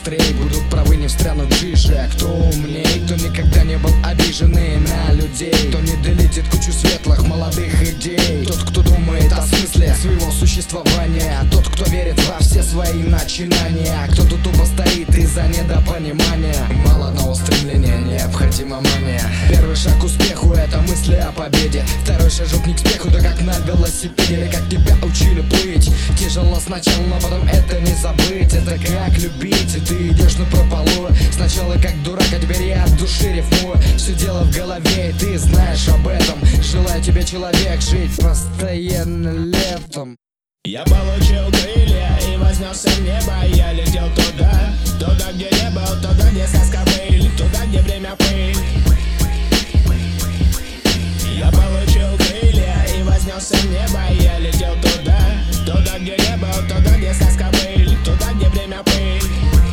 быстрее, будут правы, не встрянут жиже. Кто умней, кто никогда не был обиженный на людей, кто не долетит кучу светлых молодых идей. Тот, кто думает о смысле своего существования, тот, кто верит во все свои начинания, кто-то тупо стоит из-за недопонимания. Мало одного стремления, необходима мания. Первый шаг к успеху — это мысли о победе. Второй шажок не к спеху, да как на велосипеде. Или как тебя учили плыть. Тяжело сначала, но потом это не забыть. Это как любить, и ты идешь напрополую. Сначала как дурак, а теперь я от души рифмую. Все дело в голове, и ты знаешь об этом. Желаю тебе, человек, жить постоянно летом. Я получил крылья и вознесся в небо. Я летел туда, туда, где не был, туда, где сказка быль, туда, где время пыль. Я получил крылья и вознесся в небо. Я летел туда, туда, где не был, туда, где сказка быль, туда, где время пыль.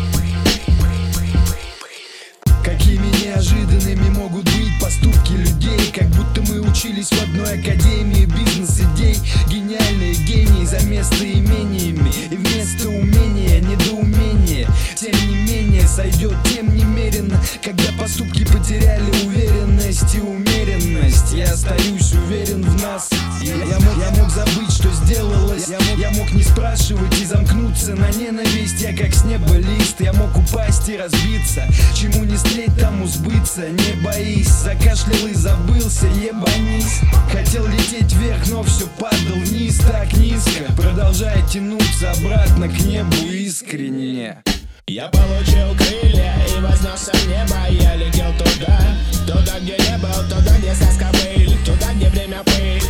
Какими неожиданными могут быть поступки людей, как будто мы учились в одной академии бизнес-идей. Гениальные гении за местоимениями, и вместо умения недоумение. Тем не менее сойдет тем немерено, когда поступки потеряли уверенность и умеренность. Я остаюсь уверен в нас. Я мог забыть, что сделалось. Я мог не спрашивать и замкнуться на ненависть. Я как с неба лист, я мог упасть и разбиться. Чему не слеть, тому сбыться. Не боись, закашлял и забылся, ебанись. Хотел лететь вверх, но все падал вниз так низко, продолжая тянуться обратно к небу искренне. Я получил крылья и вознесся в небо. Я летел туда, туда, где не был, туда, где сказка быль, туда, где время пыль.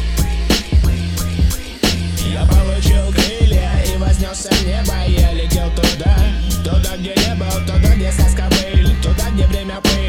Я получил крылья и вознесся в небо. Я летел туда, туда, где не был, туда, где сказка быль, туда, где время пыль.